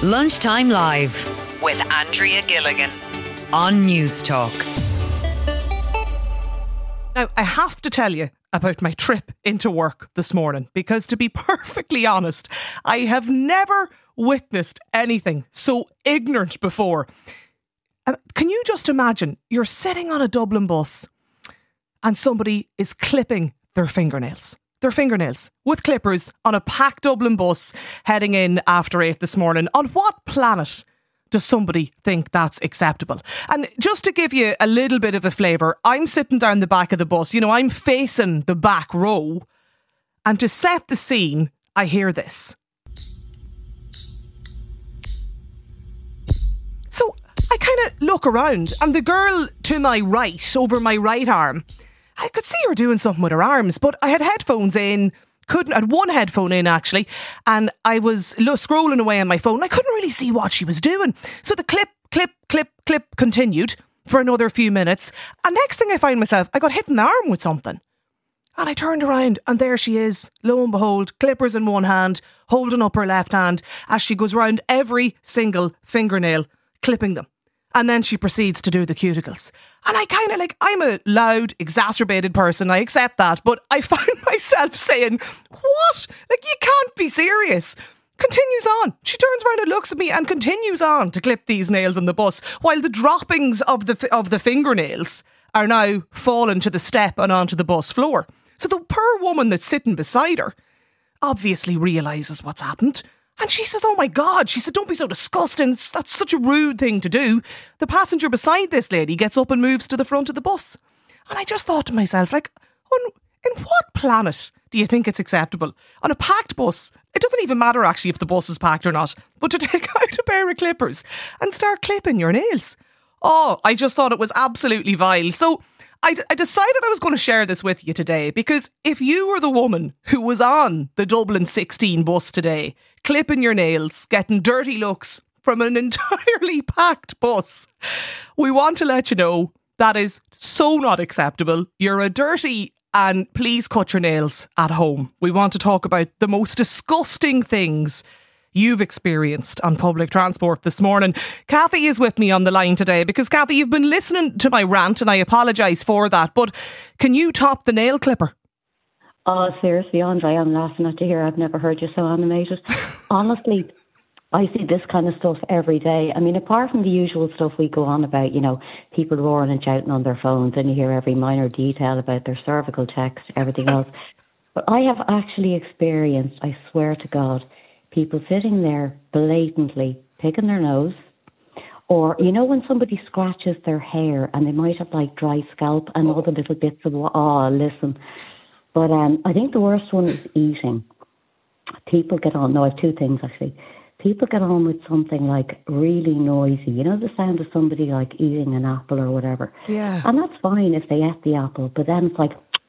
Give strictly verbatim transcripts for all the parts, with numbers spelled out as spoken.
Lunchtime Live with Andrea Gilligan on News Talk. Now, I have to tell you about my trip into work this morning, because to be perfectly honest, I have never witnessed anything so ignorant before. Uh, can you just imagine you're sitting on a Dublin bus and somebody is clipping their fingernails? Their fingernails with clippers on a packed Dublin bus heading in after eight this morning. On what planet does somebody think that's acceptable? And just to give you a little bit of a flavour, I'm sitting down the back of the bus. You know, I'm facing the back row. And to set the scene, I hear this. So I kind of look around, and the girl to my right, over my right arm, I could see her doing something with her arms, but I had headphones in, couldn't, I had one headphone in actually, and I was lo- scrolling away on my phone. I couldn't really see what she was doing. So the clip, clip, clip, clip continued for another few minutes. And next thing I find myself, I got hit in the arm with something. And I turned around and there she is, lo and behold, clippers in one hand, holding up her left hand as she goes round every single fingernail, clipping them. And then she proceeds to do the cuticles. And I kind of like, I'm a loud, exacerbated person. I accept that. But I find myself saying, what? Like, you can't be serious. Continues on. She turns around and looks at me and continues on to clip these nails on the bus, while the droppings of the of the fingernails are now falling to the step and onto the bus floor. So the poor woman that's sitting beside her obviously realises what's happened. And she says, oh my God, she said, don't be so disgusting. That's such a rude thing to do. The passenger beside this lady gets up and moves to the front of the bus. And I just thought to myself, like, on, in what planet do you think it's acceptable? On a packed bus, it doesn't even matter actually if the bus is packed or not, but to take out a pair of clippers and start clipping your nails. Oh, I just thought it was absolutely vile. So I, I decided I was going to share this with you today, because if you were the woman who was on the Dublin sixteen bus today, clipping your nails, getting dirty looks from an entirely packed bus, we want to let you know that is so not acceptable. You're a dirty, and please cut your nails at home. We want to talk about the most disgusting things you've experienced on public transport this morning. Kathy is with me on the line today because, Kathy, you've been listening to my rant and I apologise for that, but can you top the nail clipper? Oh, seriously, Andre, I'm laughing at you here. I've never heard you so animated. Honestly, I see this kind of stuff every day. I mean, apart from the usual stuff we go on about, you know, people roaring and shouting on their phones, and you hear every minor detail about their cervical checks, everything else. But I have actually experienced, I swear to God, people sitting there blatantly picking their nose, or, you know, when somebody scratches their hair and they might have like dry scalp and all the little bits of, oh, listen. But um, I think the worst one is eating. People get on, no, I have two things actually. People get on with something like really noisy, you know, the sound of somebody like eating an apple or whatever. Yeah. And that's fine if they ate the apple, but then it's like,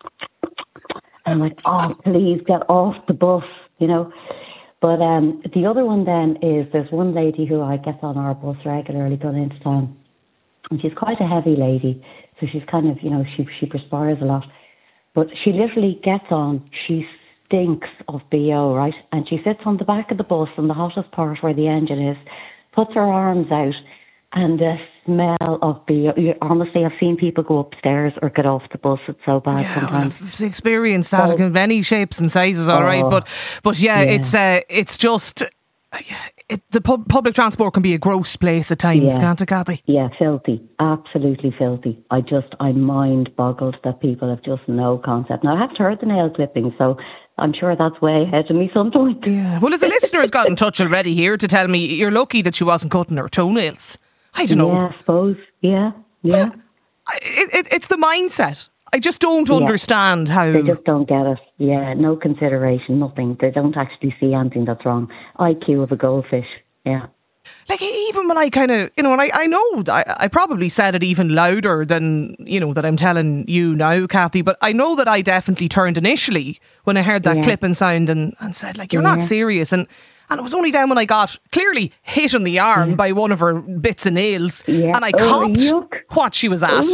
I'm like, oh, please get off the bus, you know. But um, the other one then is there's one lady who I gets on our bus regularly going into town, and she's quite a heavy lady, so she's kind of, you know, she she perspires a lot. But she literally gets on, she stinks of B O, right? And she sits on the back of the bus in the hottest part where the engine is, puts her arms out, and the smell of B O. Honestly, I've seen people go upstairs or get off the bus. It's so bad yeah, sometimes. I've experienced that So, in many shapes and sizes, all oh, right. But but yeah, yeah. it's uh, it's just uh, it, the pub, public transport can be a gross place at times, Yeah. can't it, Kathy? Yeah, filthy. Absolutely filthy. I just, I'm mind boggled that people have just no concept. Now, I haven't heard the nail clipping, so I'm sure that's way ahead of me sometimes. Yeah. Well, as a listener has got in touch already here to tell me you're lucky that she wasn't cutting her toenails. I don't know. Yeah, I suppose. Yeah, yeah. I- It, it, it's the mindset. I just don't Yeah. understand how. They just don't get it. Yeah, no consideration, nothing. They don't actually see anything that's wrong. I Q of a goldfish. Yeah. Like, even when I kind of, you know, and I, I know I, I probably said it even louder than, you know, that I'm telling you now, Kathy, but I know that I definitely turned initially when I heard that Yeah. clipping sound and, and said, like, you're Yeah. not serious. And and it was only then when I got clearly hit in the arm by one of her bits of nails Yeah. and I Oh, copped yuck. what she was at. Oh.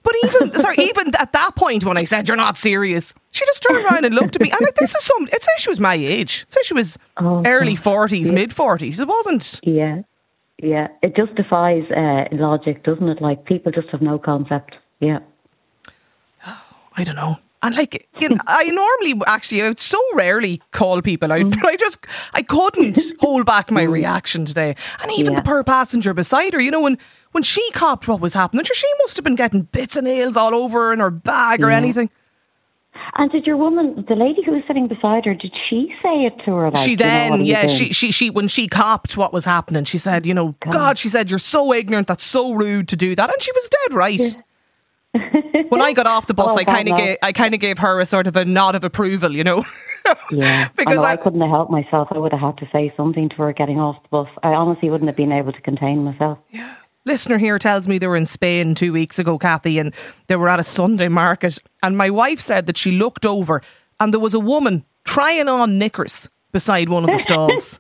But even sorry, even at that point when I said you're not serious, she just turned around and looked at me. And like, this is some. It's she was my age. So she was Oh, early gosh. forties, Yeah. mid forties. It wasn't. Yeah. Yeah. It just defies uh, logic, doesn't it? Like, people just have no concept. Yeah. I don't know. And like, you know, I normally actually, I would so rarely call people out, but I just, I couldn't hold back my reaction today. And even Yeah. the poor passenger beside her, you know, when, when she copped what was happening, sure, she must have been getting bits of nails all over her in her bag or Yeah. anything. And did your woman, the lady who was sitting beside her, did she say it to her? Like, She you know, what then, are you yeah, doing? she, she, she, when she copped what was happening, she said, you know, God, she said, you're so ignorant, that's so rude to do that. And she was dead right. When I got off the bus, Oh, I kind of God, no. gave, I kind of gave her a sort of a nod of approval, you know. Yeah, Because I, know, I- I couldn't have helped myself. I would have had to say something to her getting off the bus. I honestly wouldn't have been able to contain myself. Listener here tells me they were in Spain two weeks ago, Kathy, and they were at a Sunday market. And my wife said that she looked over and there was a woman trying on knickers beside one of the stalls.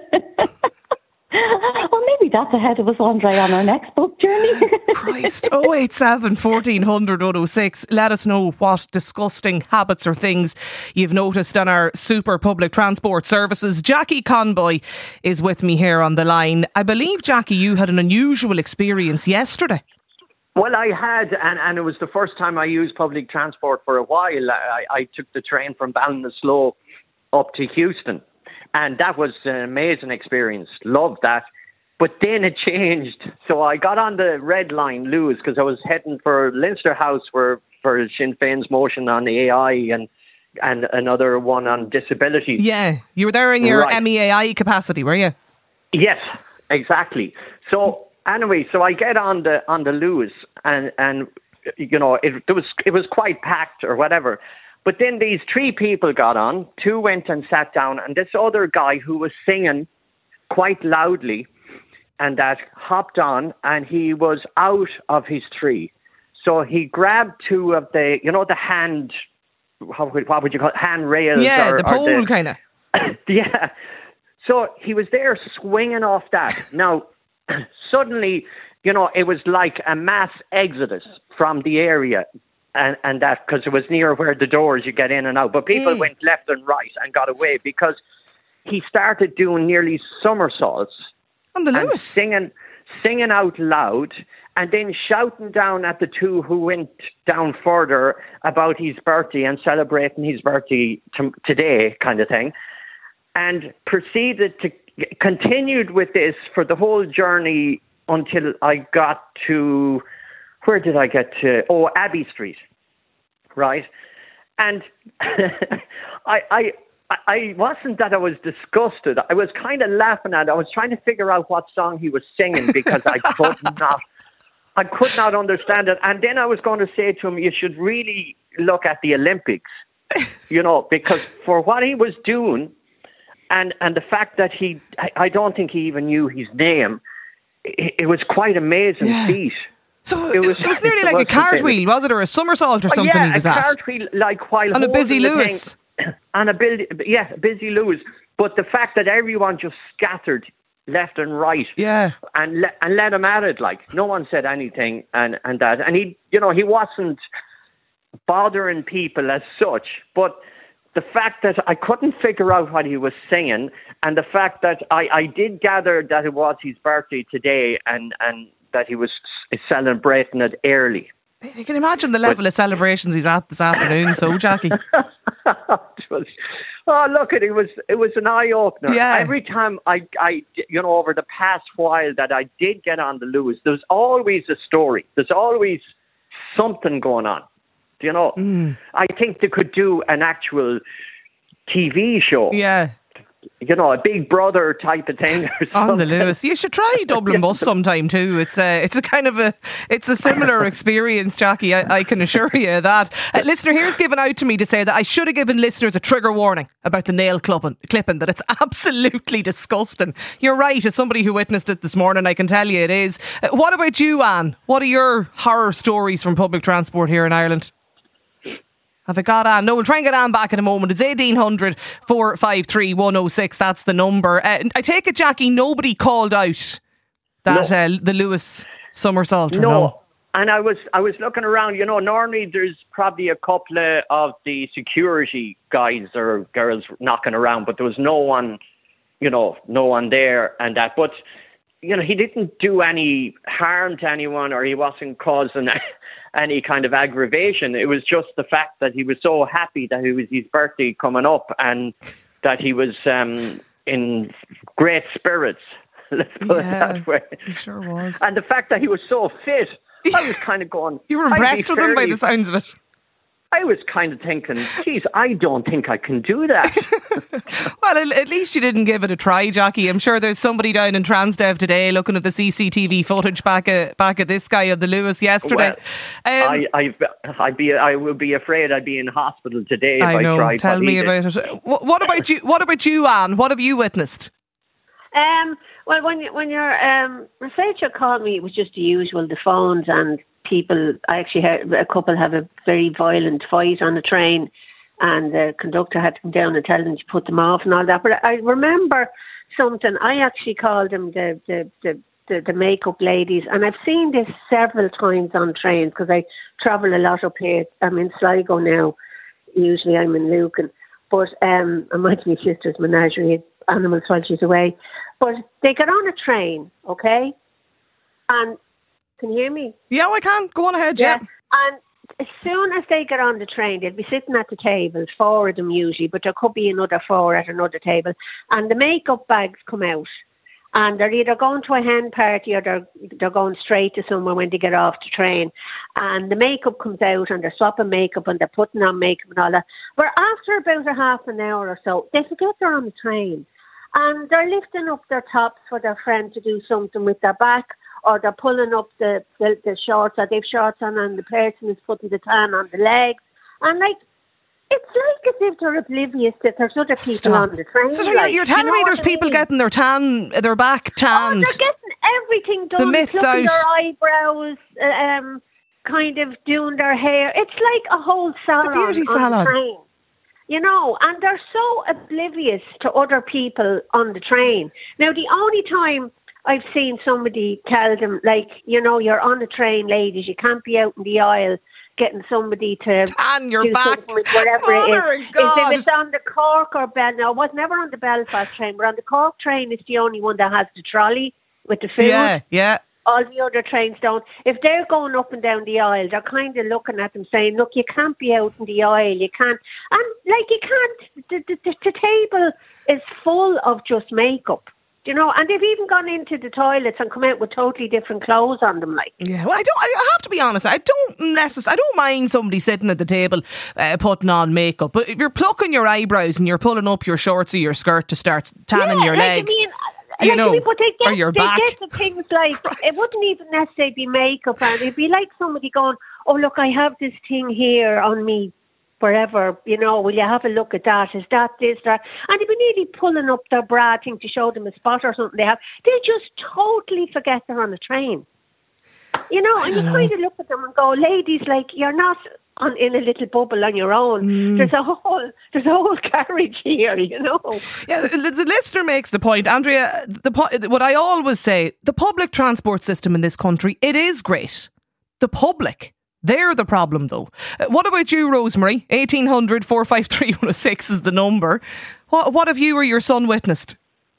Well, maybe that's ahead of us, Andre, on our next book journey. Christ, oh eight seven, fourteen hundred, one oh six. Let us know what disgusting habits or things you've noticed on our super public transport services. Jackie Conboy is with me here on the line. I believe, Jackie, you had an unusual experience yesterday. Well, I had, and, and it was the first time I used public transport for a while. I, I took the train from Ballinasloe up to Houston, and that was an amazing experience. Loved that. But then it changed. So I got on the red line, Lewis, because I was heading for Leinster House for, for Sinn Féin's motion on the A I and and another one on disability. Yeah, you were there in your Right. M E A I capacity, were you? Yes, exactly. So anyway, so I get on the on the Lewis, and and you know it, it was it was quite packed or whatever. But then these three people got on. Two went and sat down, and this other guy who was singing quite loudly, and that hopped on, and he was out of his tree. So he grabbed two of the, you know, the hand, how would, what would you call it, hand rails? Yeah, or, the or pole kind of. Yeah. So he was there swinging off that. Now, suddenly, you know, it was like a mass exodus from the area, and, and that, because it was near where the doors you get in and out. But people Mm. went left and right and got away because he started doing nearly somersaults On the and Lewis. singing, singing out loud, and then shouting down at the two who went down further about his birthday and celebrating his birthday t- today, kind of thing, and proceeded to continued with this for the whole journey until I got to, where did I get to? Oh, Abbey Street, right? And I, I, I wasn't that I was disgusted. I was kind of laughing at it. I was trying to figure out what song he was singing because I could not, I could not understand it. And then I was going to say to him, you should really look at the Olympics, you know, because for what he was doing, and, and the fact that he, I, I don't think he even knew his name, it, it was quite amazing Yeah. feat. So It it was- was, nearly it like a wasn't cartwheel, was it, or a somersault or Oh, something yeah, he was a at? cartwheel, like while On a busy holding the Lewis. thing- on a busy, yeah, busy Lewis. But the fact that everyone just scattered left and right, Yeah. and le- and let him at it, like no one said anything, and and that, and he, you know, he wasn't bothering people as such, but the fact that I couldn't figure out what he was singing, and the fact that I, I did gather that it was his birthday today, and, and that he was s- celebrating it early. You can imagine the level of celebrations he's at this afternoon, so, Jackie. It was, oh, look, it, it was it was an eye opener. Yeah. Every time I, I, you know, over the past while that I did get on the Lewis, there's always a story. There's always something going on. You know, Mm. I think they could do an actual T V show. Yeah. You know, a Big Brother type of thing. Or On the something. Lewis. You should try Dublin Bus sometime too. It's a, it's a kind of a, it's a similar experience, Jackie. I, I can assure you of that. Uh, listener here's given out to me to say that I should have given listeners a trigger warning about the nail clipping, clipping that it's absolutely disgusting. You're right. As somebody who witnessed it this morning, I can tell you it is. Uh, what about you, Anne? What are your horror stories from public transport here in Ireland? Have I got Anne? No, we'll try and get Anne back in a moment. It's eighteen hundred, four five three, one oh six. That's the number. Uh, I take it, Jackie, nobody called out that No. uh, the Lewis somersault, or No, no? And I was I was looking around, you know, normally there's probably a couple of the security guys or girls knocking around, but there was no one, you know, no one there and that. But, you know, he didn't do any harm to anyone, or he wasn't causing any kind of aggravation. It was just the fact that he was so happy that it was his birthday coming up and that he was um, in great spirits. Let's put yeah, it that way. He sure was. And the fact that he was so fit, I was kind of going... You were impressed with him by the sounds of it. I was kind of thinking, geez, I don't think I can do that. Well, at least you didn't give it a try, Jackie. I'm sure there's somebody down in Transdev today looking at the C C T V footage back at, back at this guy of the Lewis yesterday. Well, um, I, I, I'd be, I would be afraid I'd be in hospital today if I, know, I tried. Tell me about did. it. What, what about you? What about you, Anne? What have you witnessed? Um, well, when you, when your um, researcher called me, it was just the usual, the phones and people. I actually heard a couple have a very violent fight on the train, and the conductor had to come down and tell them to put them off and all that. But I remember something. I actually called them the the the, the, the makeup ladies, and I've seen this several times on trains because I travel a lot up here. I'm in Sligo now. Usually I'm in Lucan, but um, I might be my sister's menagerie animals while she's away. But they get on a train, okay? And can you hear me? Yeah, I can. Go on ahead, yeah. yeah. And as soon as they get on the train, they'll be sitting at the table, four of them usually, but there could be another four at another table. And the makeup bags come out. And they're either going to a hen party or they're, they're going straight to somewhere when they get off the train. And the makeup comes out and they're swapping makeup and they're putting on makeup and all that. But after about a half an hour or so, they forget they're on the train. And they're lifting up their tops for their friend to do something with their back, or they're pulling up the, the, the shorts, or they've shorts on and the person is putting the tan on the legs. And like, it's like as if they're oblivious that there's other people Stop. on the train. So you're, like, you're telling you know me there's people I mean? getting their tan, their back tanned. Oh, they're getting everything done. The mitts plucking out. Their eyebrows, um, kind of doing their hair. It's like a whole salon it's a beauty on salon. the train. You know, and they're so oblivious to other people on the train. Now, the only time I've seen somebody tell them, like, you know, you're on the train, ladies, you can't be out in the aisle getting somebody to tan your do back, something with whatever Mother it is. God. Is if it's on the Cork or Bel, no, I was never on the Belfast train, but on the Cork train, it's the only one that has the trolley with the food. Yeah, yeah. All the other trains don't. If they're going up and down the aisle, they're kind of looking at them saying, look, you can't be out in the aisle, you can't. And, like, you can't, the, the, the, the table is full of just makeup. You know, and they've even gone into the toilets and come out with totally different clothes on them, like. Yeah, well, I don't. I have to be honest. I don't necessarily. I don't mind somebody sitting at the table uh, putting on makeup, but if you're plucking your eyebrows and you're pulling up your shorts or your skirt to start tanning yeah, your like, leg, I mean, you like, know, I mean, but they get, or your they back. get the things like it wouldn't even necessarily be makeup, and it'd be like somebody going, "Oh, look, I have this thing here on me." Forever, you know, will you have a look at that? Is that this, that? And they'd be nearly pulling up their bra thing to show them a spot or something they have. They just totally forget they're on the train. You know, and you know. kind of look at them and go, ladies, like, you're not on in a little bubble on your own. Mm. There's a whole there's a whole carriage here, you know. Yeah, the listener makes the point, Andrea. The what I always say, the public transport system in this country, it is great. The public. They're the problem, though. Uh, what about you, Rosemary? eighteen hundred, four five three, one oh six is the number. What, what have you or your son witnessed?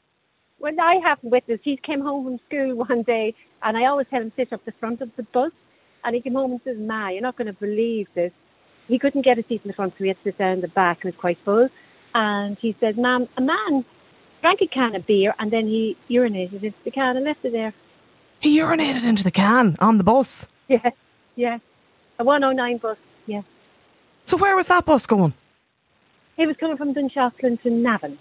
Well, I haven't witnessed. He came home from school one day, and I always tell him sit up the front of the bus. And he came home and says, Ma, you're not going to believe this. He couldn't get a seat in the front, so he had to sit down in the back, and it was quite full. And he said, Ma'am, a man drank a can of beer, and then he urinated into the can and left it there. He urinated into the can on the bus? Yeah, yeah. A one oh nine bus, yeah. So where was that bus going? He was coming from Dunshaughlin to Navan.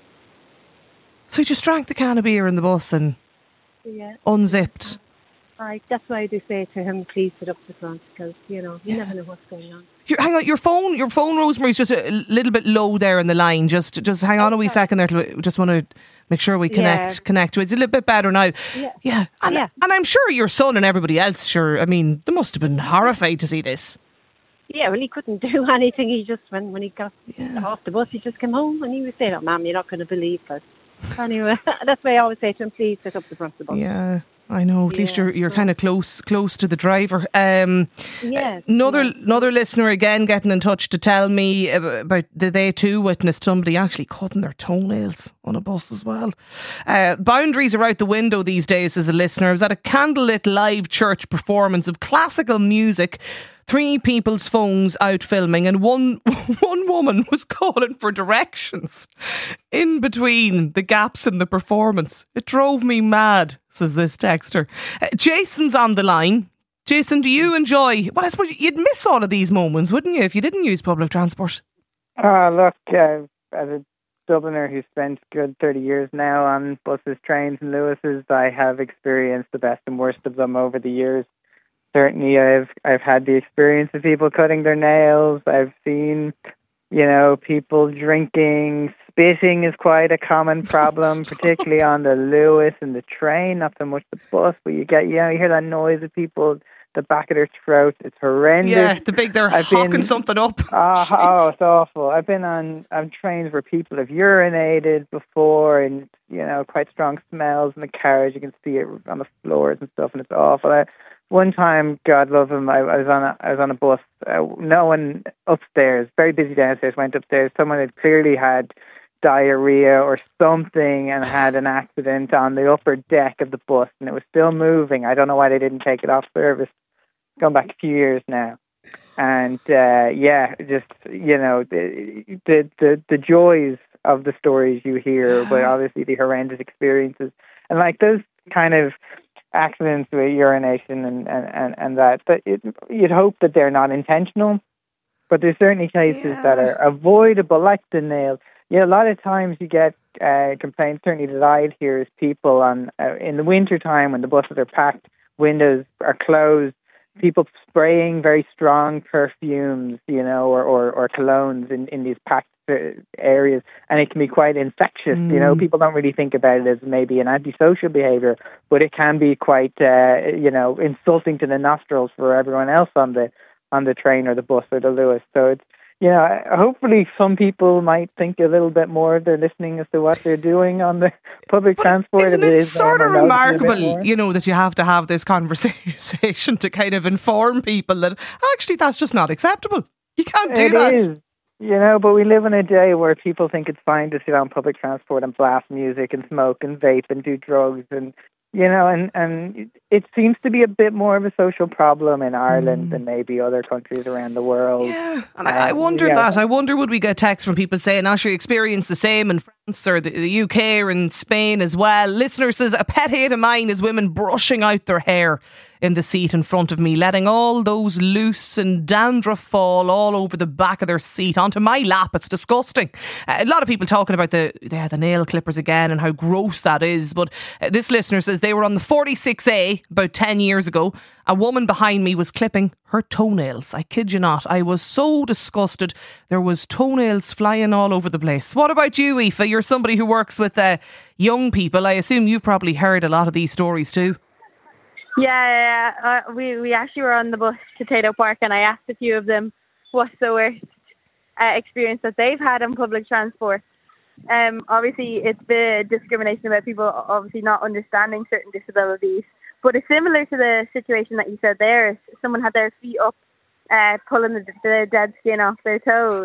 So he just drank the can of beer in the bus and yeah. unzipped? Right, that's why I do say to him, please sit up the front, because, you know, you yeah. never know what's going on. You're, hang on, your phone, your phone, Rosemary's just a little bit low there in the line. Just just hang on okay. a wee second there. To, just want to make sure we connect yeah. connect to it. It's a little bit better now. Yeah. Yeah. And, yeah. and I'm sure your son and everybody else, sure, I mean, they must have been horrified to see this. Yeah, well, he couldn't do anything. He just, when, when he got yeah. off the bus, he just came home and he was saying, oh, Ma'am, you're not going to believe it. Anyway, that's why I always say to him, please sit up the front of the bus. Yeah. I know. At Yeah. least you're you're kind of close close to the driver. Um, Yes, another yes. another listener again getting in touch to tell me about that they too witnessed somebody actually cutting their toenails on a bus as well. Uh, boundaries are out the window these days. As a listener, I was at a candlelit live church performance of classical music. Three people's phones out filming, and one one woman was calling for directions in between the gaps in the performance. It drove me mad, says this texter. Uh, Jason's on the line. Jason, do you enjoy... Well, I suppose you'd miss all of these moments, wouldn't you, if you didn't use public transport? Uh, look, uh, as a Dubliner who spent good thirty years now on buses, trains and Lewis's, I have experienced the best and worst of them over the years. Certainly, I've I've had the experience of people cutting their nails. I've seen, you know, people drinking. Spitting is quite a common problem, particularly on the Lewis and the train. Not so much the bus, but you get, you know, you hear that noise of people, the back of their throat. It's horrendous. Yeah, the big, they're I've hawking been- something up. Oh, Jeez. oh, it's awful. I've been on on trains where people have urinated before, and you know, quite strong smells in the carriage. You can see it on the floors and stuff, and it's awful. I, one time, God love him, I, I was on a I was on a bus. Uh, no one upstairs, very busy downstairs, went upstairs. Someone had clearly had diarrhea or something and had an accident on the upper deck of the bus, and it was still moving. I don't know why they didn't take it off service. Going back a few years now. And uh, yeah, just, you know, the, the the the joys of the stories you hear, but obviously the horrendous experiences, and like those kind of accidents with urination and and and, and that. But it, you'd hope that they're not intentional, but there's certainly cases Yeah. that are avoidable, like the nail. Yeah, a lot of times you get uh, complaints. Certainly that I'd hear is people on uh, in the winter time when the buses are packed, windows are closed. People spraying very strong perfumes, you know, or, or, or colognes in, in these packed uh, areas, and it can be quite infectious. Mm. You know, people don't really think about it as maybe an antisocial behaviour, but it can be quite, uh, you know, insulting to the nostrils for everyone else on the on the train or the bus or the Lewis. So it's, you know, hopefully some people might think a little bit more if they're listening as to what they're doing on the public But transport. isn't if it is sort of them or noticing a bit remarkable, more. you know, that you have to have this conversation to kind of inform people that actually that's just not acceptable. You can't do It that. is, you know, but we live in a day where people think it's fine to sit on public transport and blast music and smoke and vape and do drugs, and you know, and, and it seems to be a bit more of a social problem in Ireland than maybe other countries around the world. Yeah, and I, I Um, wonder yeah. that. I wonder would we get texts from people saying, "Asher, you experience the same in France or the, the U K or in Spain as well." Listener says, "A pet hate of mine is women brushing out their hair in the seat in front of me, letting all those loose and dandruff fall all over the back of their seat onto my lap. It's disgusting." Uh, a lot of people talking about the yeah, the nail clippers again and how gross that is. But uh, this listener says they were on the forty-six A about ten years ago. A woman behind me was clipping her toenails. I kid you not. I was so disgusted. There was toenails flying all over the place. What about you, Aoife? You're somebody who works with uh, young people. I assume you've probably heard a lot of these stories too. Yeah, yeah, yeah. Uh, we we actually were on the bus to Tato Park, and I asked a few of them what's the worst uh, experience that they've had on public transport. Um, obviously, it's the discrimination about people obviously not understanding certain disabilities, but it's similar to the situation that you said there. Someone had their feet up, uh, pulling the, the dead skin off their toes.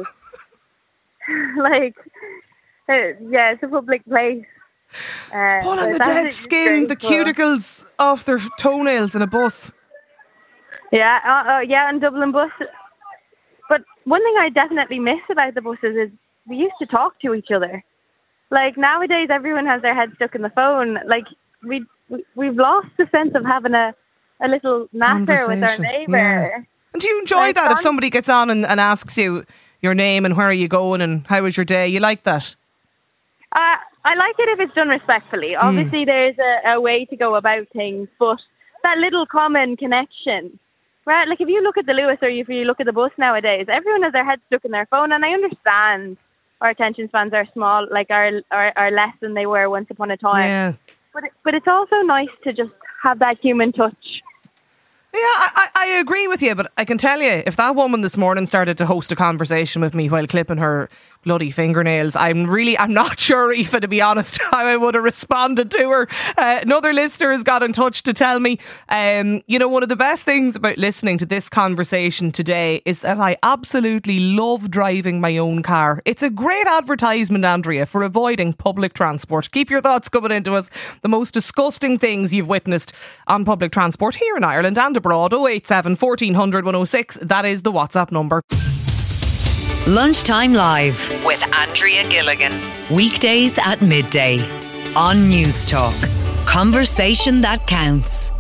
like, uh, yeah, it's a public place. Uh, Pulling so the dead that's skin, the disgraceful. cuticles off their toenails in a bus. Yeah, uh, uh, yeah, on Dublin bus. But one thing I definitely miss about the buses is we used to talk to each other. Like nowadays, everyone has their head stuck in the phone. Like we, we we've lost the sense of having a, a little natter with our Conversation, neighbour. yeah. And do you enjoy Like, that if on- somebody gets on and, and asks you your name and where are you going and how was your day? You like that? Uh, I like it if it's done respectfully. Obviously, there's a, a way to go about things, but that little common connection, right? Like if you look at the Lewis or if you look at the bus nowadays, everyone has their head stuck in their phone, and I understand our attention spans are small, like are are, are less than they were once upon a time. Yeah. But it, but it's also nice to just have that human touch. Yeah, I, I, I agree with you, but I can tell you, if that woman this morning started to host a conversation with me while clipping her bloody fingernails, I'm really, I'm not sure, Aoife, to be honest, how I would have responded to her. Uh, another listener has got in touch to tell me, um, you know, one of the best things about listening to this conversation today is that I absolutely love driving my own car. It's a great advertisement, Andrea, for avoiding public transport. Keep your thoughts coming into us. The most disgusting things you've witnessed on public transport here in Ireland and abroad. oh eight seven, fourteen hundred, one oh six. That is the WhatsApp number. Lunchtime Live with Andrea Gilligan. Weekdays at midday on News Talk. Conversation that counts.